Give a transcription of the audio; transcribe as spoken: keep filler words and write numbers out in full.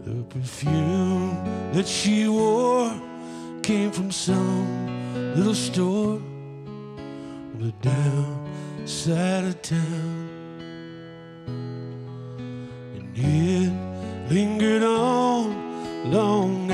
The perfume that she wore came from some little store on the downside of town, and it lingered on long